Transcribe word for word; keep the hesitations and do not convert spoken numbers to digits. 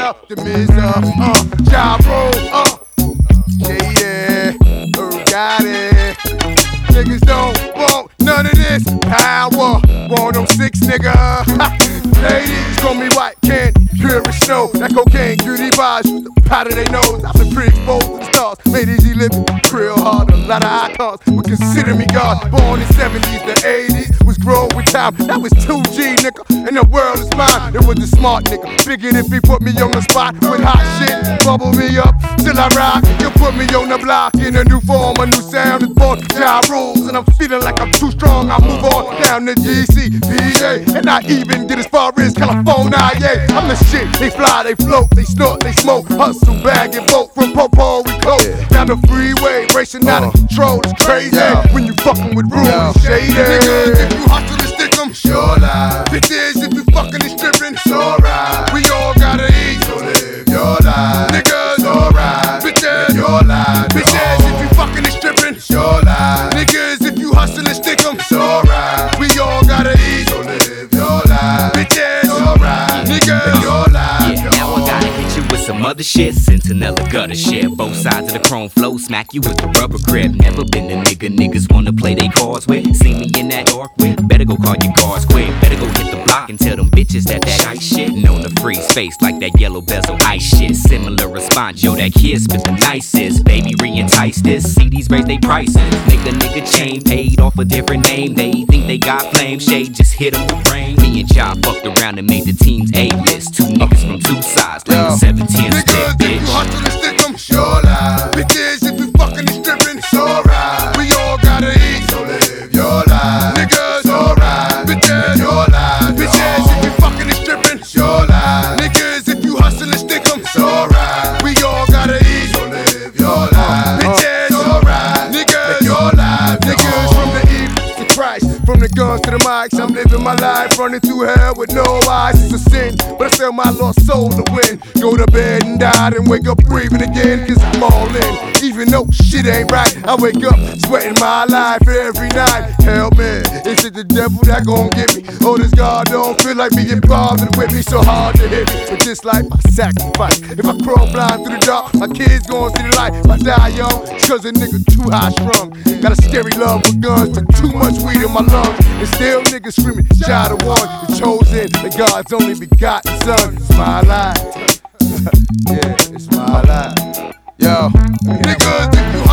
out the miser, uh, Ja Rule, uh, yeah, yeah, uh, got it. Niggas don't want none of this power. one oh six, nigga. Ladies call me white candy, pure as snow. That cocaine, cutie vibes, with the powder they nose. I've been pre-exposed to the stars, made easy living, real hard. A lot of icons would consider me God. Born in seventies, the eighties, was grown with time. That was two G, nigga, and the world is mine. It was the smart nigga, figured if he put me on the spot with hot shit, bubble me up till I rock. You put me on the block in a new form, a new sound is born. Ja Rules, and I'm feeling like I'm too strong. I move on down to G C, P A, and I even get as far as California, yeah. I'm the shit, they fly, they float, they snort, they smoke, hustle, bag and boat from Puerto Rico down the freeway, racing out of control. It's crazy when you fucking with rules, shady. Niggas, if you hustle and stick 'em, sure life. Bitches, if you fucking and stripping, it's alright. We all gotta eat, so live your life. Niggas, alright. Bitches, live your life. Bitches, if you fucking and stripping, it's your life. Niggas, if you hustle and stick 'em, it's alright. We all gotta eat, so live your life. Bitches, alright. Niggas, live your life. Yeah, now I gotta hit you with some other shit. Sentinella gutter shit. Both sides of the chrome flow, smack you with the rubber grip. Never been a nigga niggas wanna play they cards with. See me in that dark with. Better go call your guards quick. Better go hit the block and tell them bitches that that ice shit. Known to freeze face like that yellow bezel ice shit. Similar response, yo, that kid spit the nicest. Baby re-entice this. C Ds raise they prices. Nigga, nigga chain paid off a different name. They think they got flame shade, just hit them with rain. Me and Ja fucked around and made the team's A-list. Two niggas from two sides, like a seventeen split, niggas, if you bitch. hustle and stick 'em, sure life. Bitches, if you fucking and stripping, it's alright. We all gotta eat, so live your life. Niggas, alright. Bitches, live your life. Bitches, if you fucking and stripping, it's your life. Niggas, if you hustle and stick 'em, it's alright. We all gotta eat, so live your life. Bitches, alright. Niggas, live your life. Niggas from the evil to Christ, from the guns to the mics, I'm living my life, running through hell with no eyes. It's a sin, but I sell my lost soul to win. Go to bed and die, and wake up breathing again, cause I'm all in. Even though shit ain't right, I wake up sweating my life every night. Hell man, is it the devil that gon' get me? Oh, this God don't feel like being bothered with me, so hard to hit me. But this life I sacrifice. If I crawl blind through the dark, my kids gon' see the light. If I die young, it's cause a nigga too high strung. Got a scary love for guns, but too much weed in my lungs. And still niggas screaming, Ja the one, the chosen, the God's only begotten son. It's my life. Yeah, it's my life. Yo, niggas, if you